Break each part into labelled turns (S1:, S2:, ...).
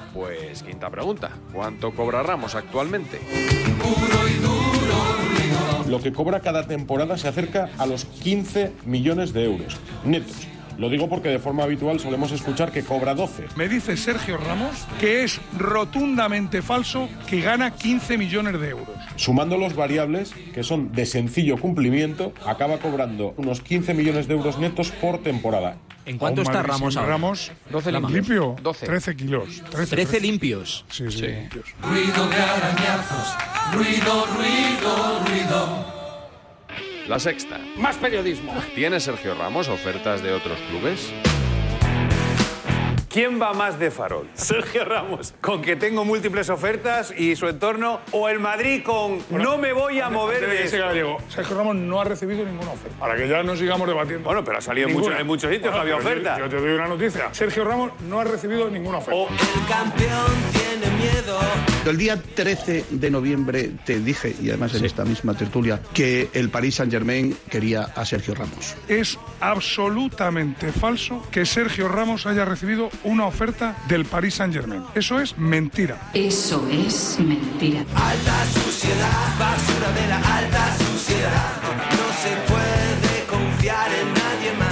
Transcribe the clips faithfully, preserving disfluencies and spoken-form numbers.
S1: Pues quinta pregunta, ¿cuánto cobra Ramos actualmente?
S2: Lo que cobra cada temporada se acerca a los quince millones de euros netos. Lo digo porque de forma habitual solemos escuchar que cobra doce.
S3: Me dice Sergio Ramos que es rotundamente falso que gana quince millones de euros.
S2: Sumando los variables, que son de sencillo cumplimiento, acaba cobrando unos quince millones de euros netos por temporada.
S4: ¿En cuánto está Ramos ahora?
S3: Ramos,
S4: doce limpios.
S3: limpio,
S4: doce.
S3: trece kilos. trece,
S4: trece limpios.
S3: Sí, sí,
S4: sí.
S3: limpios.
S5: Ruido de arañazos, ruido, ruido, ruido.
S1: La sexta.
S6: Más periodismo.
S1: ¿Tiene Sergio Ramos ofertas de otros clubes?
S6: ¿Quién va más de farol? ¿Sergio Ramos, con que tengo múltiples ofertas y su entorno? ¿O el Madrid con bueno, no me voy a antes, mover
S3: antes de,
S6: de
S3: esto? Gallego, Sergio Ramos no ha recibido ninguna oferta. Para que ya no sigamos debatiendo.
S6: Bueno, pero ha salido en muchos, en muchos sitios, bueno, no había oferta.
S3: Yo, yo te doy una noticia. Sergio Ramos no ha recibido ninguna oferta.
S5: Oh. El campeón tiene miedo.
S7: El día trece de noviembre te dije, y además en sí. esta misma tertulia, que el Paris Saint-Germain quería a Sergio Ramos.
S3: Es absolutamente falso que Sergio Ramos haya recibido una oferta del Paris Saint-Germain. Eso es mentira.
S8: Eso es mentira.
S5: Alta suciedad, basura de la alta suciedad. No se puede confiar en nadie más.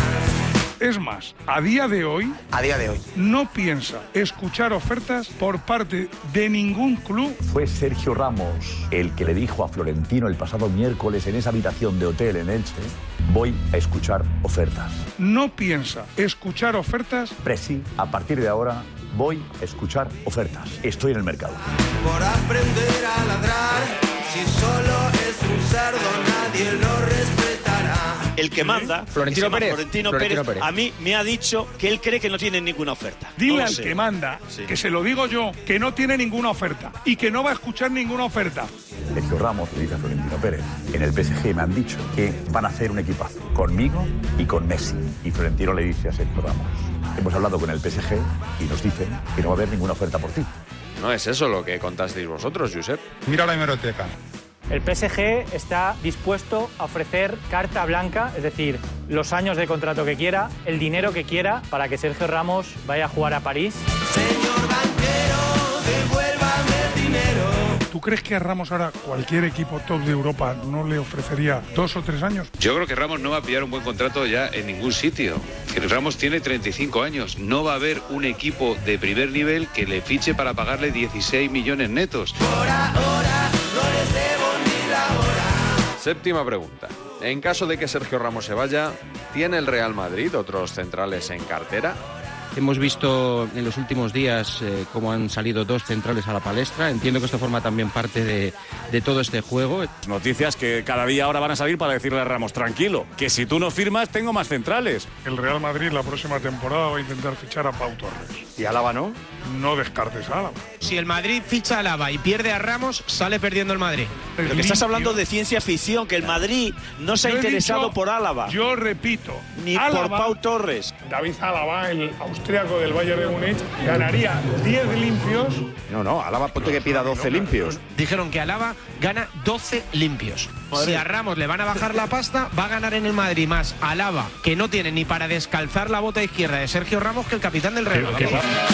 S3: Es más, a día de hoy,
S9: a día de hoy,
S3: no piensa escuchar ofertas por parte de ningún club.
S10: Fue Sergio Ramos el que le dijo a Florentino el pasado miércoles en esa habitación de hotel en Elche: voy a escuchar ofertas.
S3: No piensa escuchar ofertas.
S10: Presi, a partir de ahora voy a escuchar ofertas. Estoy en el mercado.
S5: Por aprender a ladrar, si solo es un cerdo nadie lo respetará.
S11: El que manda,
S4: Florentino, Pérez.
S11: Florentino,
S4: Florentino
S11: Pérez,
S4: Pérez,
S11: a mí me ha dicho que él cree que no tiene ninguna oferta.
S3: Dile
S11: no
S3: al
S11: sé.
S3: que manda,
S11: sí.
S3: que se lo digo yo, que no tiene ninguna oferta y que no va a escuchar ninguna oferta.
S10: Sergio Ramos le dice a Florentino Pérez: en el P S G me han dicho que van a hacer un equipazo conmigo y con Messi. Y Florentino le dice a Sergio Ramos: hemos hablado con el P S G y nos dicen que no va a haber ninguna oferta por ti.
S1: No es eso lo que contasteis vosotros, Josep.
S12: Mira la hemeroteca.
S13: El P S G está dispuesto a ofrecer carta blanca, es decir, los años de contrato que quiera, el dinero que quiera, para que Sergio Ramos vaya a jugar a París.
S5: Señor banquero, devuélvame el dinero.
S3: ¿Tú crees que a Ramos ahora cualquier equipo top de Europa no le ofrecería dos o tres años?
S14: Yo creo que Ramos no va a pillar un buen contrato ya en ningún sitio. Que Ramos tiene treinta y cinco años. No va a haber un equipo de primer nivel que le fiche para pagarle dieciséis millones netos.
S5: Por ahora no les debo ni la hora.
S1: Séptima pregunta. En caso de que Sergio Ramos se vaya, ¿tiene el Real Madrid otros centrales en cartera?
S15: Hemos visto en los últimos días eh, cómo han salido dos centrales a la palestra. Entiendo que esto forma también parte de, de todo este juego.
S16: Noticias que cada día ahora van a salir para decirle a Ramos: tranquilo, que si tú no firmas tengo más centrales.
S3: El Real Madrid la próxima temporada va a intentar fichar a Pau Torres.
S6: ¿Y Álava no?
S3: No descartes a Álava.
S17: Si el Madrid ficha a Álava y pierde a Ramos, sale perdiendo el Madrid.
S11: Lo que estás hablando de ciencia ficción, que el Madrid no se ha interesado
S3: dicho,
S11: por Álava.
S3: Yo repito,
S11: ni
S3: Álava,
S11: por Pau Torres.
S3: David Álava, el austríaco del Bayern de Múnich, ganaría diez limpios.
S6: No, no, Álava ponte que pida doce limpios.
S17: Dijeron que Álava gana doce limpios. Madre. Si a Ramos le van a bajar la pasta, va a ganar en el Madrid más Álava, que no tiene ni para descalzar la bota izquierda de Sergio Ramos, que el capitán del Real Madrid.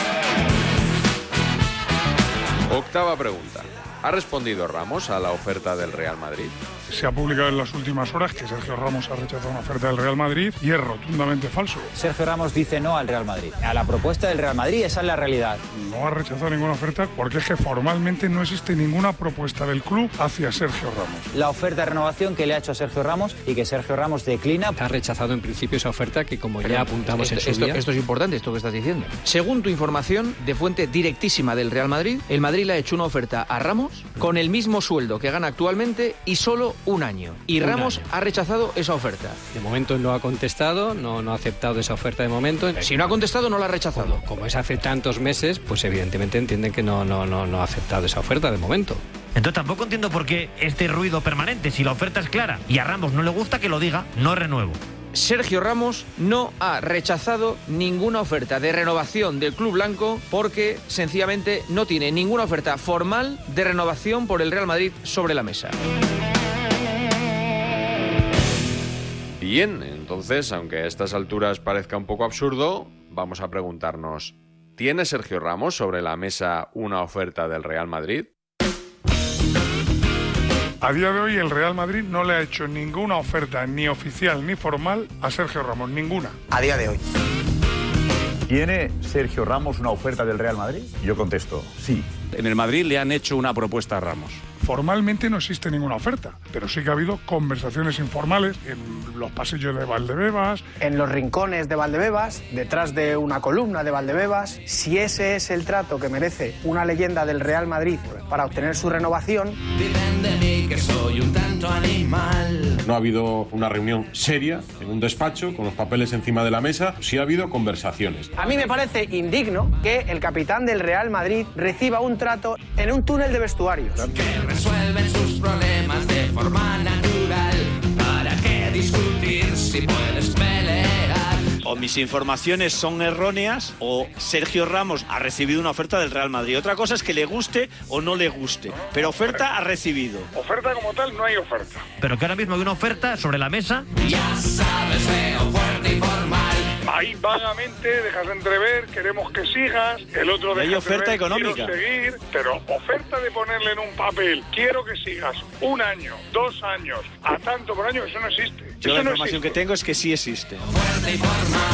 S1: Octava pregunta. ¿Ha respondido Ramos a la oferta del Real Madrid?
S3: Se ha publicado en las últimas horas que Sergio Ramos ha rechazado una oferta del Real Madrid y es rotundamente falso.
S18: Sergio Ramos dice no al Real Madrid. A la propuesta del Real Madrid, esa es la realidad.
S3: No ha rechazado ninguna oferta porque es que formalmente no existe ninguna propuesta del club hacia Sergio Ramos.
S18: La oferta de renovación que le ha hecho a Sergio Ramos y que Sergio Ramos declina.
S15: Ha rechazado en principio esa oferta que, como
S4: Pero
S15: ya apuntamos
S4: esto,
S15: en su
S4: esto,
S15: día...
S4: Esto es importante, esto que estás diciendo. Según tu información de fuente directísima del Real Madrid, el Madrid le ha hecho una oferta a Ramos con el mismo sueldo que gana actualmente y solo un año. Y Ramos ha rechazado esa oferta.
S15: De momento no ha contestado, no, no ha aceptado esa oferta de momento.
S4: Si no ha contestado, no la ha rechazado.
S15: Como, como es hace tantos meses, pues evidentemente entienden que no, no, no, no ha aceptado esa oferta de momento.
S19: Entonces tampoco entiendo por qué este ruido permanente. Si la oferta es clara y a Ramos no le gusta, que lo diga, no renuevo.
S4: Sergio Ramos no ha rechazado ninguna oferta de renovación del club blanco porque sencillamente no tiene ninguna oferta formal de renovación por el Real Madrid sobre la mesa.
S1: Bien, entonces, aunque a estas alturas parezca un poco absurdo, vamos a preguntarnos: ¿Tiene Sergio Ramos sobre la mesa una oferta del Real Madrid?
S3: A día de hoy el Real Madrid no le ha hecho ninguna oferta, ni oficial ni formal, a Sergio Ramos, ninguna.
S10: A día de hoy. ¿Tiene Sergio Ramos una oferta del Real Madrid? Yo contesto, sí.
S16: En el Madrid le han hecho una propuesta a Ramos.
S3: Formalmente no existe ninguna oferta, pero sí que ha habido conversaciones informales en los pasillos de Valdebebas.
S9: En los rincones de Valdebebas, detrás de una columna de Valdebebas. Si ese es el trato que merece una leyenda del Real Madrid para obtener su renovación...
S5: Dicen de mí que soy un tanto animal.
S2: No ha habido una reunión seria en un despacho con los papeles encima de la mesa, sí ha habido conversaciones.
S9: A mí me parece indigno que el capitán del Real Madrid reciba un trato en un túnel de vestuarios.
S5: Que resuelven sus problemas de forma natural. ¿Para qué discutir si puedes pelear?
S11: O mis informaciones son erróneas o Sergio Ramos ha recibido una oferta del Real Madrid. Otra cosa es que le guste o no le guste, pero oferta ha recibido.
S3: Oferta como tal no hay oferta.
S19: Pero que ahora mismo hay una oferta sobre la mesa.
S5: Ya sabes, feo, fuerte y formal.
S3: Ahí vagamente dejas entrever, queremos que sigas, el otro
S11: hay
S3: deja
S11: oferta
S3: entrever,
S11: económica.
S3: Quiero seguir, pero oferta de ponerle en un papel, quiero que sigas un año, dos años, a tanto por año, eso no existe.
S11: Yo
S3: eso
S11: la
S3: no
S11: información
S3: existe.
S11: que tengo es que sí existe.
S5: Fuerte y formal.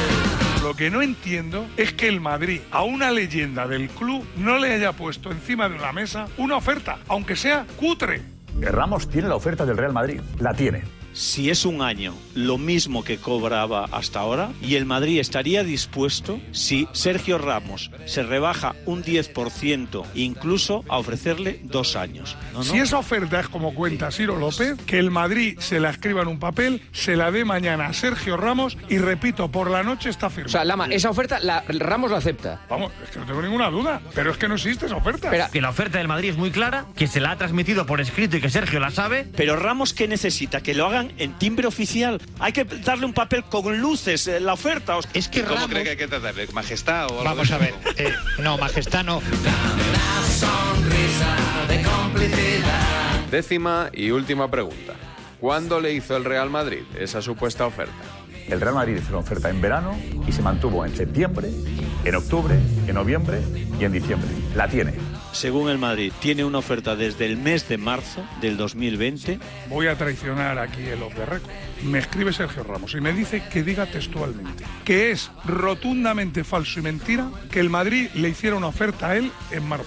S3: Lo que no entiendo es que el Madrid, a una leyenda del club, no le haya puesto encima de la mesa una oferta, aunque sea cutre.
S10: Ramos tiene la oferta del Real Madrid. La tiene.
S11: Si es un año lo mismo que cobraba hasta ahora, y el Madrid estaría dispuesto, si Sergio Ramos se rebaja un diez por ciento, incluso a ofrecerle dos años. ¿No, no?
S3: Si esa oferta es como cuenta Ciro López, que el Madrid se la escriba en un papel, se la dé mañana a Sergio Ramos y, repito, por la noche está firme.
S4: O sea, Lama, esa oferta la, Ramos la acepta.
S3: Vamos, es que no tengo ninguna duda, pero es que no existe esa oferta.
S19: Pero que la oferta del Madrid es muy clara, que se la ha transmitido por escrito y que Sergio la sabe.
S11: Pero Ramos, ¿qué necesita? Que lo hagan en timbre oficial. Hay que darle un papel con luces, eh, la oferta.
S14: Es que ¿Cómo Ramos... cree que hay que tratarle? ¿Majestad o algo?
S18: Vamos a ver. Eh, no, majestad no.
S5: Una sonrisa de complicidad.
S1: Décima y última pregunta. ¿Cuándo le hizo el Real Madrid esa supuesta oferta?
S10: El Real Madrid hizo una oferta en verano y se mantuvo en septiembre, en octubre, en noviembre y en diciembre. La tiene.
S11: Según el Madrid, tiene una oferta desde el mes de marzo del dos mil veinte.
S3: Voy a traicionar aquí el off the record. Me escribe Sergio Ramos y me dice que diga textualmente que es rotundamente falso y mentira que el Madrid le hiciera una oferta a él en marzo.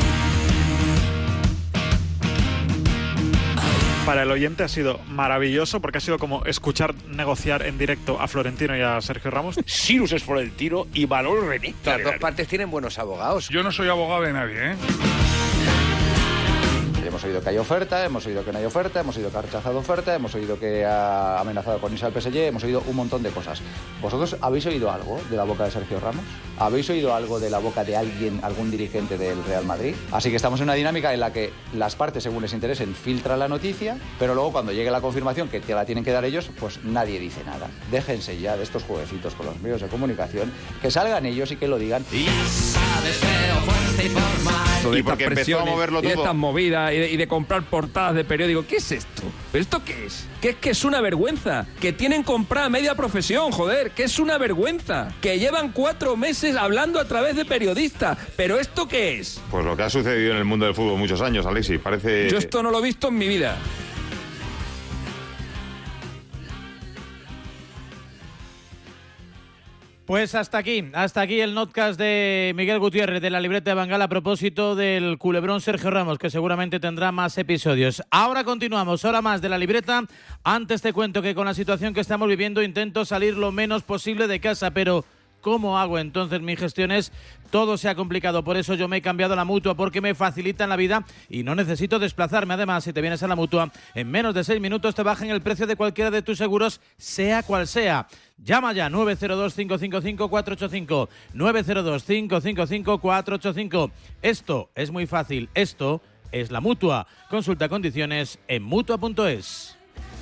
S12: Para el oyente ha sido maravilloso porque ha sido como escuchar negociar en directo a Florentino y a Sergio Ramos.
S20: Cyrus es Florentino y Manolo René.
S21: Las dos partes tienen buenos abogados.
S3: Yo no soy abogado de nadie, ¿eh?
S22: Hemos oído que hay oferta, hemos oído que no hay oferta, hemos oído que ha rechazado oferta, hemos oído que ha amenazado con irse al P S G, hemos oído un montón de cosas. ¿Vosotros habéis oído algo de la boca de Sergio Ramos? ¿Habéis oído algo de la boca de alguien, algún dirigente del Real Madrid? Así que estamos en una dinámica en la que las partes, según les interesen, filtran la noticia, pero luego cuando llegue la confirmación, que te la tienen que dar ellos, pues nadie dice nada. Déjense ya de estos jueguecitos con los medios de comunicación, que salgan ellos y que lo digan.
S5: Y ya sabes, feo, fuerte y formal.
S23: Y porque empezó a moverlo todo. Y estas movidas y de, y de comprar portadas de periódico. ¿Qué es esto? ¿Pero esto qué es? Que es que es una vergüenza. Que tienen comprada media profesión, joder. Que es una vergüenza. Que llevan cuatro meses hablando a través de periodistas. ¿Pero esto qué es?
S24: Pues lo que ha sucedido en el mundo del fútbol muchos años, Alexis. Parece...
S23: Yo esto no lo he visto en mi vida.
S25: Pues hasta aquí, hasta aquí el notcast de Miguel Gutiérrez de la libreta de Bangal a propósito del culebrón Sergio Ramos, que seguramente tendrá más episodios. Ahora continuamos, ahora más de la libreta. Antes te cuento que con la situación que estamos viviendo intento salir lo menos posible de casa, pero ¿cómo hago entonces mis gestiones? Todo se ha complicado, por eso yo me he cambiado a la Mutua, porque me facilitan la vida y no necesito desplazarme. Además, si te vienes a la Mutua, en menos de seis minutos te bajan el precio de cualquiera de tus seguros, sea cual sea. Llama ya, nueve cero dos, cinco cinco cinco, cuatro ocho cinco, nueve cero dos, cinco cinco cinco, cuatro ocho cinco. Esto es muy fácil, esto es la Mutua. Consulta condiciones en mutua punto es.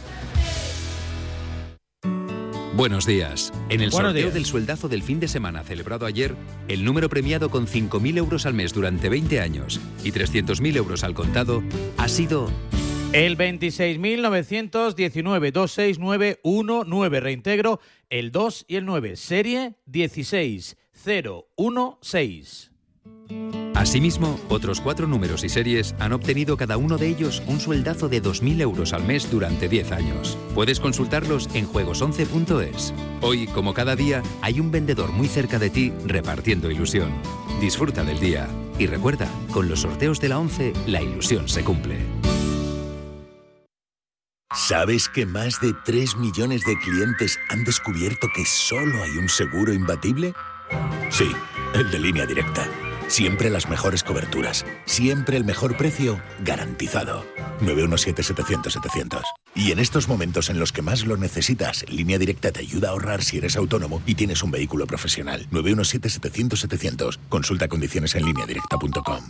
S26: Buenos días. En el
S25: Buenos
S26: sorteo
S25: días.
S26: del sueldazo del fin de semana celebrado ayer, el número premiado con cinco mil euros al mes durante veinte años y trescientos mil euros al contado ha sido...
S25: El veintiséis mil novecientos diecinueve, dos seis nueve uno nueve. Reintegro el dos y el nueve. Serie dieciséis cero uno seis.
S26: Asimismo, otros cuatro números y series han obtenido cada uno de ellos un sueldazo de dos mil euros al mes durante diez años. Puedes consultarlos en juegos once punto es. Hoy, como cada día, hay un vendedor muy cerca de ti repartiendo ilusión. Disfruta del día. Y recuerda, con los sorteos de la once, la ilusión se cumple.
S6: ¿Sabes que más de tres millones de clientes han descubierto que solo hay un seguro imbatible? Sí, el de Línea Directa. Siempre las mejores coberturas. Siempre el mejor precio garantizado. nueve uno siete, setecientos, setecientos. Y en estos momentos en los que más lo necesitas, Línea Directa te ayuda a ahorrar si eres autónomo y tienes un vehículo profesional. nueve uno siete, setecientos, setecientos. Consulta condiciones en línea directa punto com.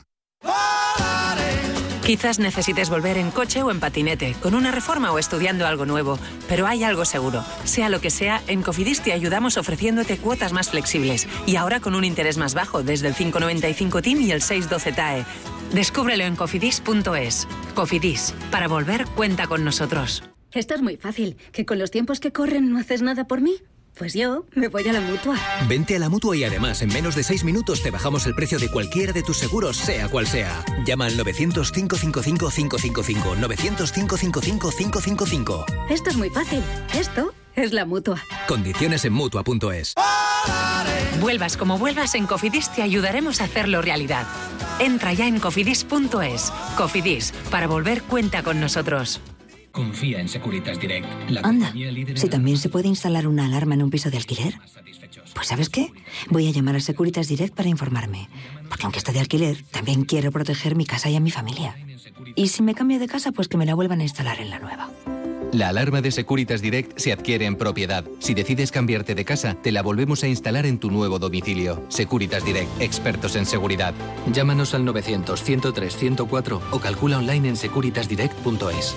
S7: Quizás necesites volver en coche o en patinete, con una reforma o estudiando algo nuevo, pero hay algo seguro. Sea lo que sea, en Cofidis te ayudamos ofreciéndote cuotas más flexibles y ahora con un interés más bajo desde el cinco noventa y cinco T I M y el seis doce T A E. Descúbrelo en cofidis punto es. Cofidis, para volver cuenta con nosotros.
S8: Esto es muy fácil. ¿Que con los tiempos que corren no haces nada por mí? Pues yo me voy a la Mutua.
S13: Vente a la Mutua y además en menos de seis minutos te bajamos el precio de cualquiera de tus seguros, sea cual sea. Llama al novecientos, cinco cinco cinco, cinco cinco cinco, novecientos, cinco cinco cinco, cinco cinco cinco.
S8: Esto es muy fácil. Esto es la Mutua.
S13: Condiciones en Mutua punto es.
S7: Vuelvas como vuelvas, en Cofidis te ayudaremos a hacerlo realidad. Entra ya en cofidis punto es. Cofidis, para volver cuenta con nosotros.
S15: Confía en Securitas Direct. La
S8: Anda, si también se puede instalar una alarma en un piso de alquiler. Pues ¿sabes qué? Voy a llamar a Securitas Direct para informarme. Porque aunque esté de alquiler, también quiero proteger mi casa y a mi familia. Y si me cambio de casa, pues que me la vuelvan a instalar en la nueva.
S26: La alarma de Securitas Direct se adquiere en propiedad. Si decides cambiarte de casa, te la volvemos a instalar en tu nuevo domicilio. Securitas Direct, expertos en seguridad. Llámanos al novecientos, ciento tres, ciento cuatro o calcula online en securitas direct punto es.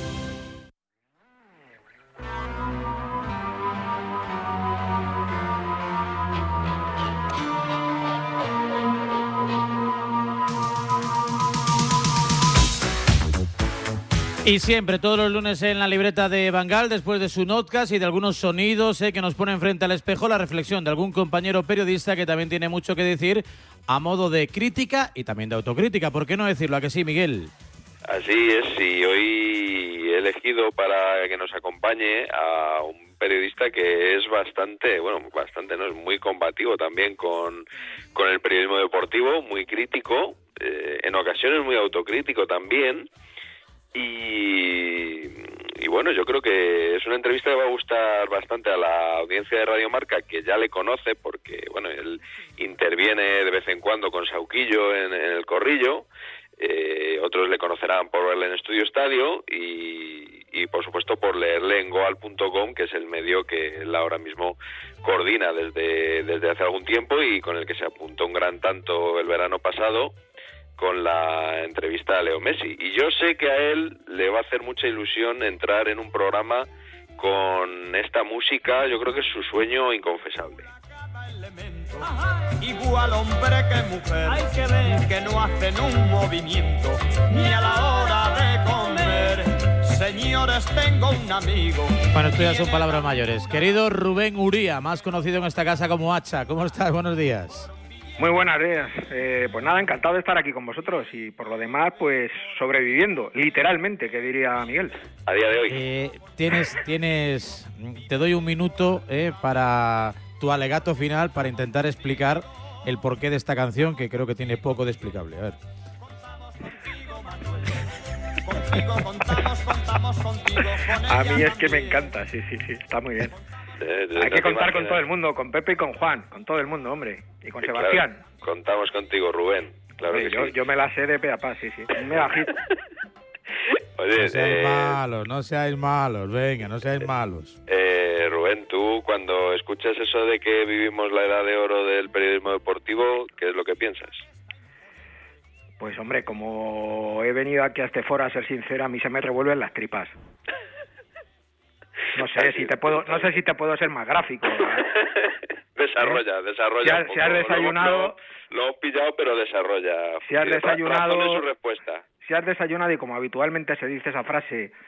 S25: Y siempre, todos los lunes en la libreta de Bangal, después de su notcast y de algunos sonidos eh, que nos ponen frente al espejo, la reflexión de algún compañero periodista que también tiene mucho que decir a modo de crítica y también de autocrítica. ¿Por qué no decirlo? ¿A que sí, Miguel?
S17: Así es, y hoy he elegido para que nos acompañe a un periodista que es bastante, bueno, bastante, no, es muy combativo también con, con el periodismo deportivo, muy crítico, eh, en ocasiones muy autocrítico también. Y, y bueno, yo creo que es una entrevista que va a gustar bastante a la audiencia de Radio Marca, que ya le conoce porque, bueno, él interviene de vez en cuando con Sauquillo en, en el Corrillo, eh, otros le conocerán por verle en Estudio Estadio y, y por supuesto por leerle en goal punto com, que es el medio que él ahora mismo coordina desde, desde hace algún tiempo y con el que se apuntó un gran tanto el verano pasado con la entrevista a Leo Messi. Y yo sé que a él le va a hacer mucha ilusión entrar en un programa con esta música. Yo creo que es su sueño inconfesable.
S5: Igual hombre que mujer, hay que ver que no hacen un movimiento ni a la hora de comer. Señores, tengo un amigo.
S25: Bueno, esto ya son palabras mayores. Querido Rubén Uría, más conocido en esta casa como Hacha, ¿cómo estás? Buenos días.
S27: Muy buenas días. Eh, pues nada, encantado de estar aquí con vosotros y por lo demás, pues sobreviviendo, literalmente, que diría Miguel.
S17: A día de hoy.
S25: Eh, tienes, tienes, te doy un minuto eh, para tu alegato final para intentar explicar el porqué de esta canción, que creo que tiene poco de explicable. A ver.
S27: A mí es que me encanta, sí, sí, sí, está muy bien.
S17: De, de,
S27: Hay que contar con todo el mundo, con Pepe y con Juan, con todo el mundo, hombre, y con
S17: sí,
S27: Sebastián.
S17: Claro, contamos contigo, Rubén, claro
S27: Oye,
S17: que
S27: yo,
S17: sí.
S27: yo me la sé de pe a pa, sí, sí, un mega hit.
S17: Oye,
S25: no seáis
S17: eh,
S25: malos, no seáis malos, venga, no seáis malos.
S17: Eh, Rubén, tú cuando escuchas eso de que vivimos la edad de oro del periodismo deportivo, ¿qué es lo que piensas?
S27: Pues hombre, como he venido aquí a este foro a ser sincero, a mí se me revuelven las tripas. No sé si te puedo, no sé si te puedo ser más gráfico, ¿verdad?
S17: Desarrolla,
S27: ¿Eh?
S17: desarrolla.
S27: Si has,
S17: un poco.
S27: si has desayunado,
S17: Lo, lo, lo hemos pillado, pero desarrolla.
S27: Si has desayunado,
S17: razón de su respuesta.
S27: Si has desayunado y como habitualmente se dice esa frase,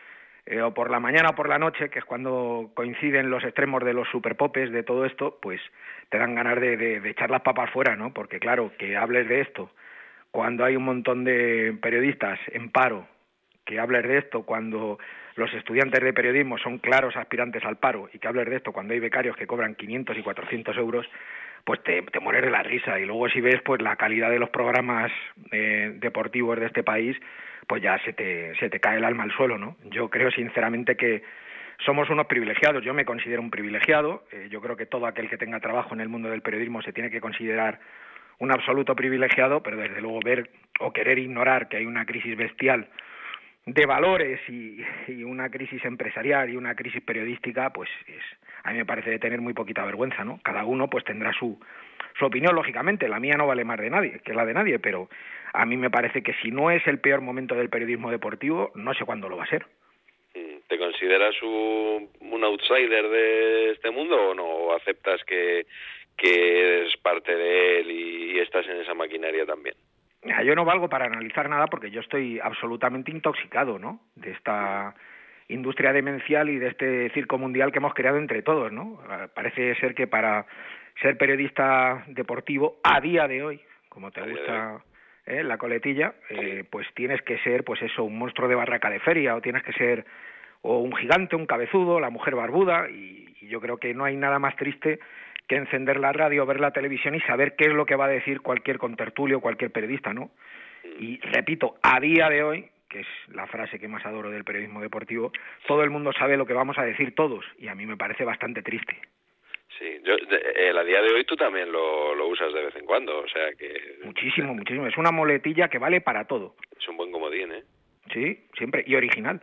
S27: eh, o por la mañana o por la noche, que es cuando coinciden los extremos de los superpopes de todo esto, pues te dan ganas de, de, de echar las papas fuera, ¿no? Porque claro, que hables de esto cuando hay un montón de periodistas en paro, que hables de esto cuando los estudiantes de periodismo son claros aspirantes al paro, y que hables de esto cuando hay becarios que cobran quinientos y cuatrocientos euros, pues te, te mueres de la risa. Y luego si ves pues la calidad de los programas eh, deportivos de este país, pues ya se te, se te cae el alma al suelo, ¿no? Yo creo sinceramente que somos unos privilegiados. Yo me considero un privilegiado. Eh, yo creo que todo aquel que tenga trabajo en el mundo del periodismo se tiene que considerar un absoluto privilegiado, pero desde luego ver o querer ignorar que hay una crisis bestial de valores y, y una crisis empresarial y una crisis periodística, pues es, a mí me parece de tener muy poquita vergüenza, ¿no? Cada uno pues tendrá su, su opinión, lógicamente. La mía no vale más de nadie que la de nadie, pero a mí me parece que si no es el peor momento del periodismo deportivo, no sé cuándo lo va a ser.
S17: ¿Te consideras un, un outsider de este mundo o no? ¿O aceptas que, que eres parte de él y, y estás en esa maquinaria también?
S27: Yo no valgo para analizar nada porque yo estoy absolutamente intoxicado, ¿no?, de esta industria demencial y de este circo mundial que hemos creado entre todos, ¿no? Parece ser que para ser periodista deportivo a día de hoy, como te gusta ¿eh? la coletilla, eh, pues tienes que ser, pues eso, un monstruo de barraca de feria, o tienes que ser o un gigante, un cabezudo, la mujer barbuda, y, y yo creo que no hay nada más triste que encender la radio, ver la televisión y saber qué es lo que va a decir cualquier contertulio, cualquier periodista, ¿no? Y repito, a día de hoy, que es la frase que más adoro del periodismo deportivo, todo el mundo sabe lo que vamos a decir todos, y a mí me parece bastante triste.
S17: Sí, yo, el a día de hoy tú también lo, lo usas de vez en cuando, o sea que...
S27: Muchísimo, muchísimo. Es una muletilla que vale para todo.
S17: Es un buen comodín, ¿eh?
S27: Sí, siempre. Y original.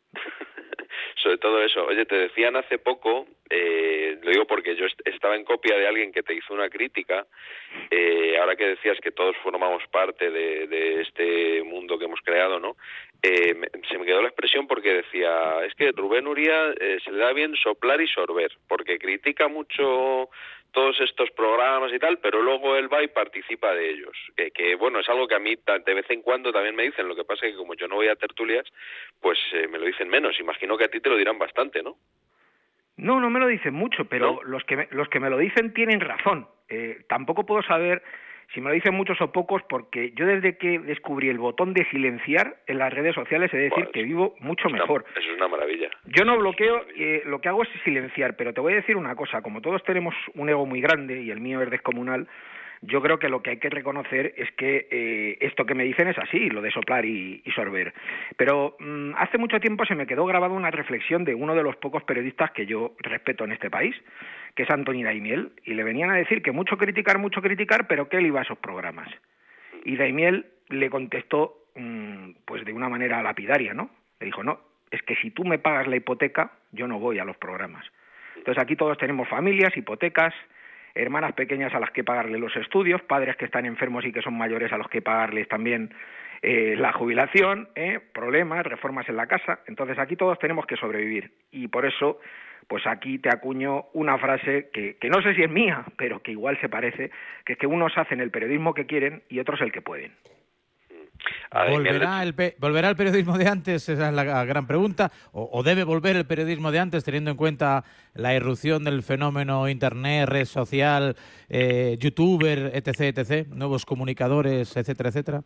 S17: Sobre todo eso. Oye, te decían hace poco, eh, lo digo porque yo est- estaba en copia de alguien que te hizo una crítica, eh, ahora que decías que todos formamos parte de, de este mundo que hemos creado, ¿no? Eh, me, se me quedó la expresión porque decía, es que Rubén Uría eh, se le da bien soplar y sorber, porque critica mucho todos estos programas y tal, pero luego él va y participa de ellos, que, que bueno, es algo que a mí de vez en cuando también me dicen, lo que pasa es que como yo no voy a tertulias, pues eh, me lo dicen menos, imagino que a ti te lo dirán bastante, ¿no?
S27: No, no me lo dicen mucho, pero
S17: ¿No?
S27: los que me, los que me lo dicen tienen razón. Eh, tampoco puedo saber si me lo dicen muchos o pocos, porque yo desde que descubrí el botón de silenciar en las redes sociales he de decir
S17: Buah,
S27: que vivo mucho
S17: una,
S27: mejor.
S17: Eso es una maravilla.
S27: Yo no bloqueo, eh, lo que hago es silenciar, pero te voy a decir una cosa, como todos tenemos un ego muy grande y el mío es descomunal, yo creo que lo que hay que reconocer es que eh, esto que me dicen es así, lo de soplar y, y sorber. Pero mmm, hace mucho tiempo se me quedó grabada una reflexión de uno de los pocos periodistas que yo respeto en este país, que es Antoni Daimiel, y le venían a decir que mucho criticar, mucho criticar, pero que él iba a esos programas. Y Daimiel le contestó mmm, pues de una manera lapidaria, ¿no? Le dijo, no, es que si tú me pagas la hipoteca, yo no voy a los programas. Entonces aquí todos tenemos familias, hipotecas, hermanas pequeñas a las que pagarle los estudios, padres que están enfermos y que son mayores a los que pagarles también eh, la jubilación, eh, problemas, reformas en la casa. Entonces aquí todos tenemos que sobrevivir, y por eso pues aquí te acuño una frase que, que no sé si es mía, pero que igual se parece, que es que unos hacen el periodismo que quieren y otros el que pueden.
S25: ¿Volverá el, pe- ¿Volverá el periodismo de antes? Esa es la gran pregunta. ¿O, ¿O debe volver el periodismo de antes, teniendo en cuenta la irrupción del fenómeno Internet, red social, eh, youtuber, etc, etc, nuevos comunicadores, etcétera, etcétera?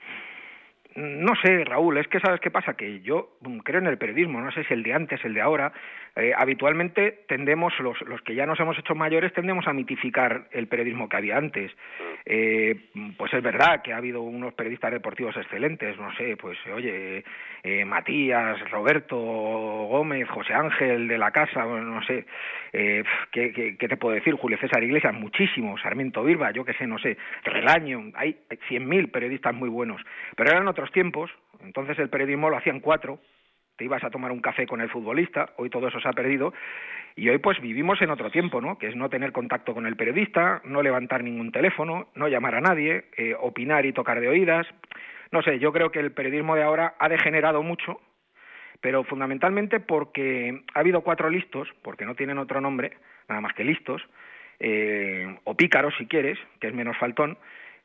S27: No sé, Raúl, es que ¿sabes qué pasa? Que yo creo en el periodismo, no sé si el de antes, el de ahora. Eh, habitualmente tendemos, los, los que ya nos hemos hecho mayores, tendemos a mitificar el periodismo que había antes. Eh, pues es verdad que ha habido unos periodistas deportivos excelentes, no sé, pues oye, eh, Matías, Roberto Gómez, José Ángel de la Casa, no sé, eh, ¿qué, qué, qué te puedo decir? Julio César Iglesias, muchísimos, Sarmiento Virba, yo qué sé, no sé, Relaño, hay cien mil periodistas muy buenos, pero eran otros tiempos, entonces el periodismo lo hacían cuatro, te ibas a tomar un café con el futbolista, hoy todo eso se ha perdido, y hoy pues vivimos en otro tiempo, ¿no? Que es no tener contacto con el periodista, no levantar ningún teléfono, no llamar a nadie, eh, opinar y tocar de oídas. No sé, yo creo que el periodismo de ahora ha degenerado mucho, pero fundamentalmente porque ha habido cuatro listos, porque no tienen otro nombre, nada más que listos, eh, o pícaros si quieres, que es menos faltón,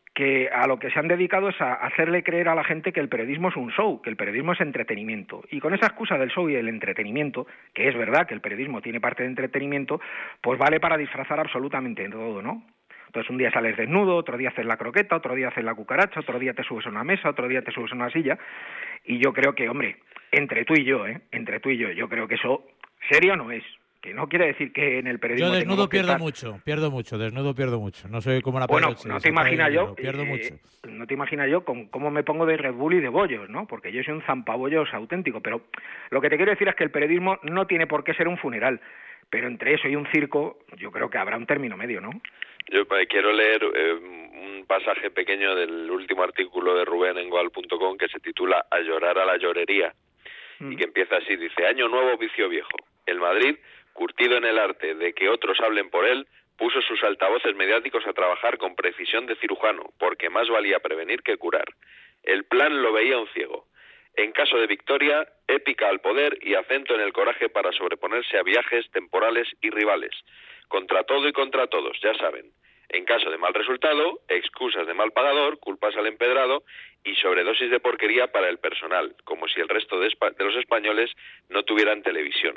S27: que a lo que se han dedicado es a hacerle creer a la gente que el periodismo es un show, que el periodismo es entretenimiento. Y con esa excusa del show y el entretenimiento, que es verdad que el periodismo tiene parte de entretenimiento, pues vale para disfrazar absolutamente todo, ¿no? Entonces un día sales desnudo, otro día haces la croqueta, otro día haces la cucaracha, otro día te subes a una mesa, otro día te subes a una silla. Y yo creo que, hombre, entre tú y yo, ¿eh? Entre tú y yo, yo creo que eso serio no es. Que no quiere decir que en el periodismo...
S25: Yo desnudo pierdo
S27: estar...
S25: mucho, pierdo mucho, desnudo pierdo mucho. No soy como la
S27: Bueno,
S25: Pedroche,
S27: no te imaginas yo...
S25: Pierdo
S27: eh,
S25: mucho.
S27: No te imaginas yo con cómo me pongo de Red Bull y de bollos, ¿no? Porque yo soy un zampabollos auténtico. Pero lo que te quiero decir es que el periodismo no tiene por qué ser un funeral. Pero entre eso y un circo, yo creo que habrá un término medio, ¿no?
S17: Yo eh, quiero leer eh, un pasaje pequeño del último artículo de Rubén en goal punto com que se titula A llorar a la llorería, mm. y que empieza así, dice: Año nuevo, vicio viejo. El Madrid, curtido en el arte de que otros hablen por él, puso sus altavoces mediáticos a trabajar con precisión de cirujano, porque más valía prevenir que curar. El plan lo veía un ciego. En caso de victoria, épica al poder y acento en el coraje para sobreponerse a viajes, temporales y rivales. Contra todo y contra todos, ya saben. En caso de mal resultado, excusas de mal pagador, culpas al empedrado y sobredosis de porquería para el personal, como si el resto de, de los españoles no tuvieran televisión.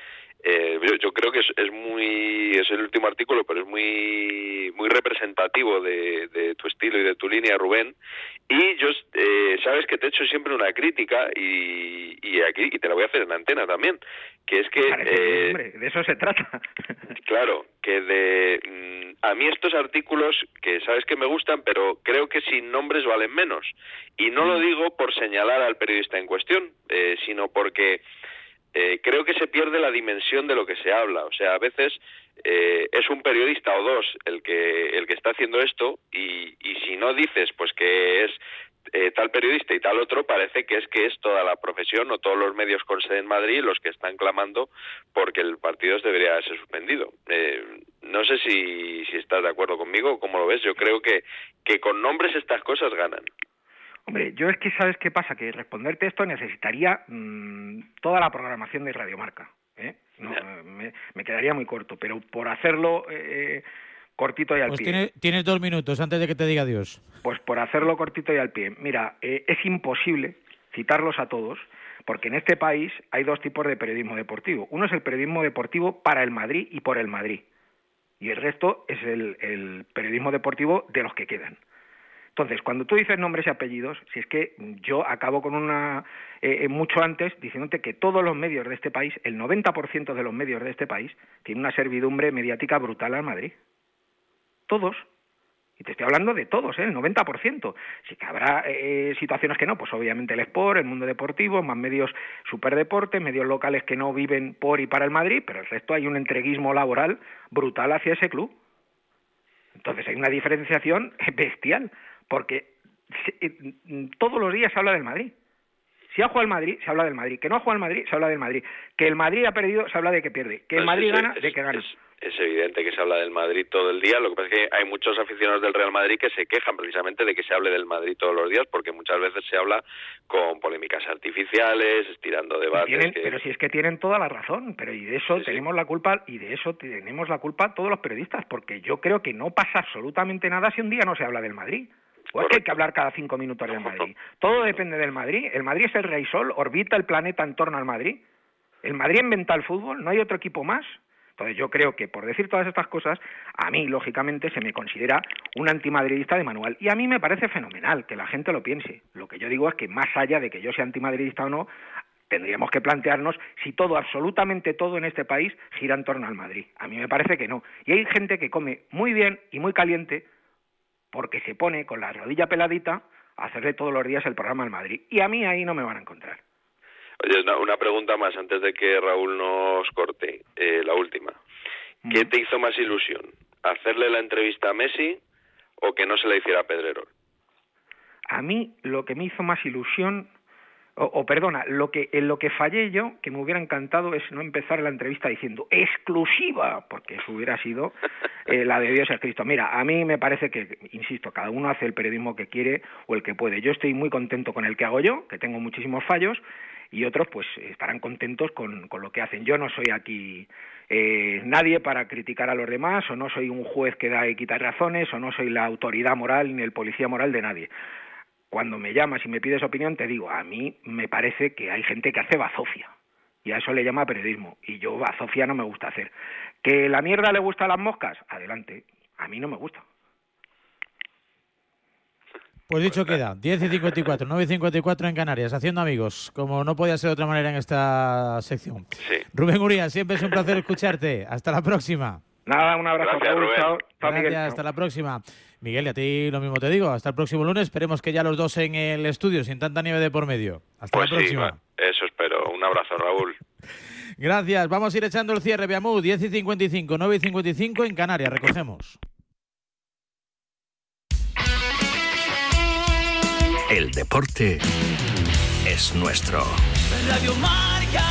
S17: Eh, yo, yo creo que es, es muy es el último artículo, pero es muy muy representativo de, de tu estilo y de tu línea, Rubén. Y yo eh, sabes que te he hecho siempre una crítica y, y aquí y te la voy a hacer en antena también, que es que
S27: eh, hombre, de eso se trata.
S17: Claro, que de mm, a mí estos artículos que sabes que me gustan, pero creo que sin nombres valen menos. Y no mm. lo digo por señalar al periodista en cuestión, eh, sino porque Eh, creo que se pierde la dimensión de lo que se habla. O sea, a veces eh, es un periodista o dos el que el que está haciendo esto y, y si no dices pues que es eh, tal periodista y tal otro, parece que es que es toda la profesión o todos los medios con sede en Madrid los que están clamando porque el partido debería ser suspendido. Eh, no sé si, si estás de acuerdo conmigo o cómo lo ves. Yo creo que, que con nombres estas cosas ganan.
S27: Hombre, yo es que ¿sabes qué pasa? Que responderte esto necesitaría mmm, toda la programación de Radio Marca, ¿eh? No, yeah. me, me quedaría muy corto, pero por hacerlo eh, cortito y al
S25: pues
S27: pie.
S25: Tiene, tienes dos minutos antes de que te diga adiós.
S27: Pues por hacerlo cortito y al pie. Mira, eh, es imposible citarlos a todos, porque en este país hay dos tipos de periodismo deportivo. Uno es el periodismo deportivo para el Madrid y por el Madrid, y el resto es el, el periodismo deportivo de los que quedan. Entonces, cuando tú dices nombres y apellidos, si es que yo acabo con una eh, mucho antes diciéndote que todos los medios de este país, el noventa por ciento de los medios de este país, tienen una servidumbre mediática brutal al Madrid. Todos. Y te estoy hablando de todos, ¿eh? El noventa por ciento. Sí que habrá eh, situaciones que no, pues obviamente el Sport, el mundo deportivo, más medios superdeportes, medios locales que no viven por y para el Madrid, pero el resto hay un entreguismo laboral brutal hacia ese club. Entonces hay una diferenciación bestial. Porque se, todos los días se habla del Madrid. Si ha jugado el Madrid, se habla del Madrid. Que no ha jugado el Madrid, se habla del Madrid. Que el Madrid ha perdido, se habla de que pierde. Que el Madrid gana, de que gana.
S17: Es, es evidente que se habla del Madrid todo el día. Lo que pasa es que hay muchos aficionados del Real Madrid que se quejan precisamente de que se hable del Madrid todos los días, porque muchas veces se habla con polémicas artificiales, estirando debates.
S27: Tienen,
S17: que...
S27: Pero si es que tienen toda la razón. Pero y de eso sí, tenemos sí. la culpa, y de eso tenemos la culpa todos los periodistas, porque yo creo que no pasa absolutamente nada si un día no se habla del Madrid. ¿O es que hay que hablar cada cinco minutos del Madrid? Todo depende del Madrid. El Madrid es el rey sol, orbita el planeta en torno al Madrid. El Madrid inventa el fútbol, no hay otro equipo más. Entonces yo creo que por decir todas estas cosas, a mí, lógicamente, se me considera un antimadridista de manual. Y a mí me parece fenomenal que la gente lo piense. Lo que yo digo es que más allá de que yo sea antimadridista o no, tendríamos que plantearnos si todo, absolutamente todo en este país gira en torno al Madrid. A mí me parece que no. Y hay gente que come muy bien y muy caliente porque se pone con la rodilla peladita a hacerle todos los días el programa al Madrid. Y a mí ahí no me van a encontrar.
S17: Oye, una, una pregunta más antes de que Raúl nos corte, eh, la última. ¿Qué te hizo más ilusión? ¿Hacerle la entrevista a Messi o que no se la hiciera a Pedrerol?
S27: A mí lo que me hizo más ilusión, o, o perdona, lo que en lo que fallé yo, que me hubiera encantado, es no empezar la entrevista diciendo exclusiva, porque eso hubiera sido eh, la de Dios es Cristo. Mira, a mí me parece que, insisto, cada uno hace el periodismo que quiere o el que puede. Yo estoy muy contento con el que hago yo, que tengo muchísimos fallos, y otros pues estarán contentos con, con lo que hacen. Yo no soy aquí eh, nadie para criticar a los demás, o no soy un juez que da y quita razones, o no soy la autoridad moral ni el policía moral de nadie. Cuando me llamas y me pides opinión, te digo, a mí me parece que hay gente que hace bazofia, y a eso le llama periodismo, y yo bazofia no me gusta hacer. ¿Que la mierda le gusta a las moscas? Adelante, a mí no me gusta.
S25: Pues dicho queda, diez y cincuenta y cuatro, nueve y cincuenta y cuatro en Canarias, haciendo amigos, como no podía ser de otra manera en esta sección.
S17: Sí.
S25: Rubén Uría, siempre es un placer escucharte. Hasta la próxima.
S27: Nada, un abrazo.
S17: Gracias, Rubén.
S27: Chao. Chao,
S25: Gracias,
S27: Miguel.
S25: hasta la próxima. Miguel, y a ti lo mismo te digo. Hasta el próximo lunes. Esperemos que ya los dos en el estudio, sin tanta nieve de por medio. Hasta
S17: Pues
S25: la próxima.
S17: sí, eso espero. Un abrazo, Raúl.
S25: Gracias. Vamos a ir echando el cierre, Beamú. diez y cincuenta y cinco, nueve y cincuenta y cinco en Canarias. Recogemos.
S6: El deporte es nuestro.
S5: Radio Marca.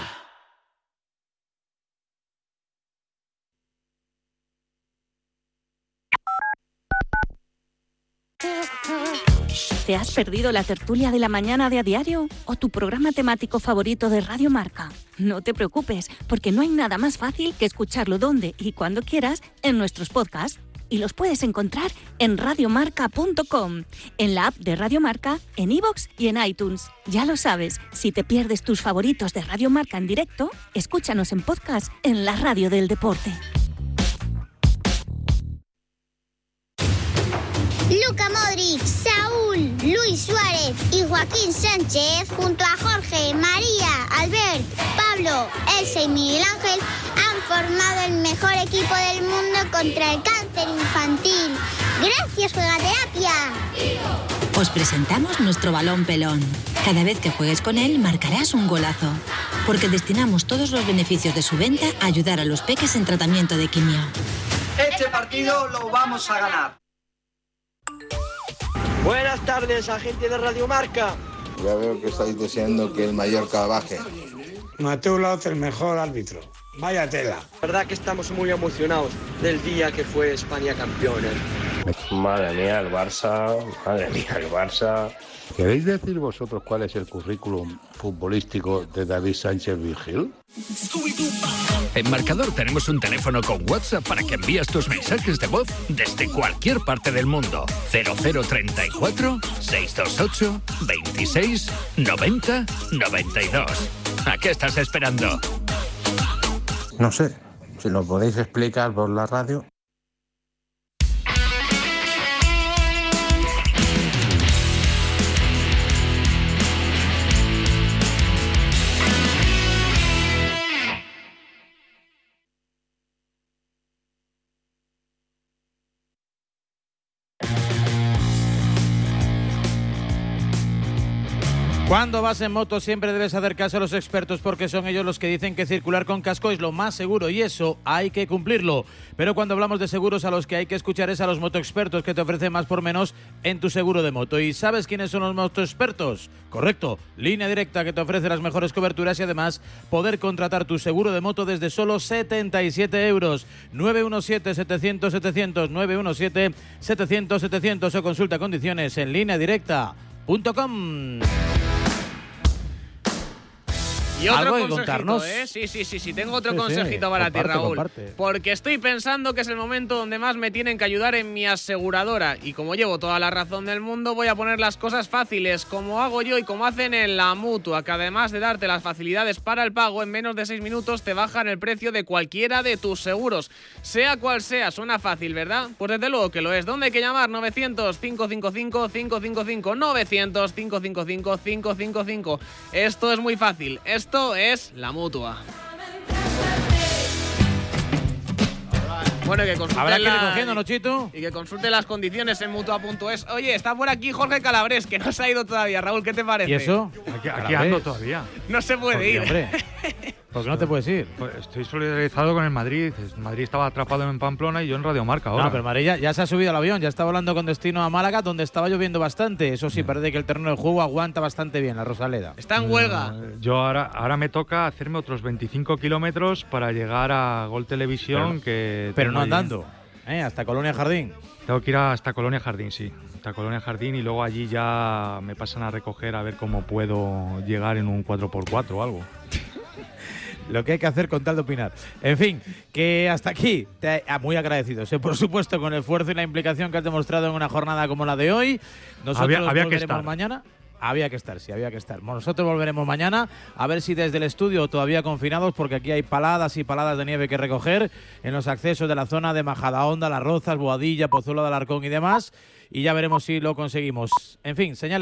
S2: ¿Te has perdido la tertulia de la mañana de A Diario o tu programa temático favorito de Radio Marca? No te preocupes, porque no hay nada más fácil que escucharlo donde y cuando quieras en nuestros podcasts. Y los puedes encontrar en radiomarca punto com, en la app de Radio Marca, en iVoox y en iTunes. Ya lo sabes, si te pierdes tus favoritos de Radio Marca en directo, escúchanos en podcast en la radio del deporte.
S4: Luka Modric, Saúl, Luis Suárez y Joaquín Sánchez, junto a Jorge, María, Albert, Pablo, Elsa y Miguel Ángel, han formado el mejor equipo del mundo contra el cáncer infantil. ¡Gracias, Juegaterapia!
S9: Os presentamos nuestro balón pelón. Cada vez que juegues con él, marcarás un golazo. Porque destinamos todos los beneficios de su venta a ayudar a los peques en tratamiento de quimio.
S14: Este partido lo vamos a ganar.
S16: Buenas tardes, agente de Radio Marca.
S18: Ya veo que estáis deseando que el Mallorca baje.
S19: Mateo Laoz, el mejor árbitro. Vaya tela.
S16: La verdad que estamos muy emocionados del día que fue España campeona.
S20: Madre mía, el Barça, madre mía, el Barça.
S28: ¿Queréis decir vosotros cuál es el currículum futbolístico de David Sánchez Vigil?
S13: En Marcador tenemos un teléfono con WhatsApp para que envíes tus mensajes de voz desde cualquier parte del mundo. cero cero treinta y cuatro, seiscientos veintiocho, veintiséis, noventa, noventa y dos. ¿A qué estás esperando?
S28: No sé, si lo podéis explicar por la radio.
S25: Cuando vas en moto siempre debes hacer caso a los expertos, porque son ellos los que dicen que circular con casco es lo más seguro, y eso hay que cumplirlo. Pero cuando hablamos de seguros, a los que hay que escuchar es a los motoexpertos, que te ofrecen más por menos en tu seguro de moto. ¿Y sabes quiénes son los motoexpertos? Correcto, Línea Directa, que te ofrece las mejores coberturas y además poder contratar tu seguro de moto desde solo setenta y siete euros. nueve uno siete, setecientos, setecientos, nueve uno siete, setecientos, setecientos o consulta condiciones en línea directa punto com.
S29: Y otro
S25: ¿Algo que
S29: consejito,
S25: contarnos?
S29: ¿eh? Sí, sí, sí, sí, tengo otro
S25: Sí,
S29: consejito
S25: sí.
S29: para
S25: Comparte,
S29: ti, Raúl.
S25: comparte.
S29: Porque estoy pensando que es el momento donde más me tienen que ayudar en mi aseguradora. Y como llevo toda la razón del mundo, voy a poner las cosas fáciles, como hago yo y como hacen en la Mutua, que además de darte las facilidades para el pago, en menos de seis minutos te bajan el precio de cualquiera de tus seguros. Sea cual sea, suena fácil, ¿verdad? Pues desde luego que lo es. ¿Dónde hay que llamar? novecientos, cinco cinco cinco, cinco cinco cinco, novecientos, cinco cinco cinco, cinco cinco cinco. Esto es muy fácil. Esto es la Mutua. Bueno, y que consulte
S25: Habrá que ir
S29: la-
S25: recogiendo, ¿no, Chito?
S29: Y que consulte las condiciones en mutua punto es. Oye, está por aquí Jorge Calabres, que no se ha ido todavía. Raúl, ¿qué te parece?
S25: ¿Y eso?
S12: Aquí, aquí
S25: Calabres.
S12: ando todavía.
S29: No se puede
S12: Porque,
S29: ir.
S12: hombre,
S25: ¿Por qué no te puedes ir?
S12: Pues estoy solidarizado con el Madrid. El Madrid estaba atrapado en Pamplona y yo en Radio Marca ahora.
S25: No, pero María ya se ha subido al avión, ya está volando con destino a Málaga, donde estaba lloviendo bastante. Eso sí, parece que el terreno de juego aguanta bastante bien, la Rosaleda.
S29: Está en huelga.
S12: Yo ahora, ahora me toca hacerme otros veinticinco kilómetros para llegar a Gol Televisión.
S25: Pero-
S12: que
S25: pero
S12: tengo
S25: no
S12: allí.
S25: andando. ¿eh? Hasta Colonia Jardín.
S1: Tengo que ir hasta Colonia Jardín, sí. Hasta Colonia Jardín y luego allí ya me pasan a recoger a ver cómo puedo llegar en un cuatro por cuatro o algo.
S25: Lo que hay que hacer con tal de opinar. En fin, que hasta aquí, te, ah, muy agradecidos, ¿eh? Por supuesto, con el esfuerzo y la implicación que has demostrado en una jornada como la de hoy. Nosotros
S1: había, había
S25: volveremos
S1: que estar.
S25: mañana. Había que estar, sí, había que estar. Bueno, nosotros volveremos mañana a ver si desde el estudio, todavía confinados, porque aquí hay paladas y paladas de nieve que recoger en los accesos de la zona de Majadahonda, Las Rozas, Boadilla, Pozuelo de Alarcón y demás. Y ya veremos si lo conseguimos. En fin, señales.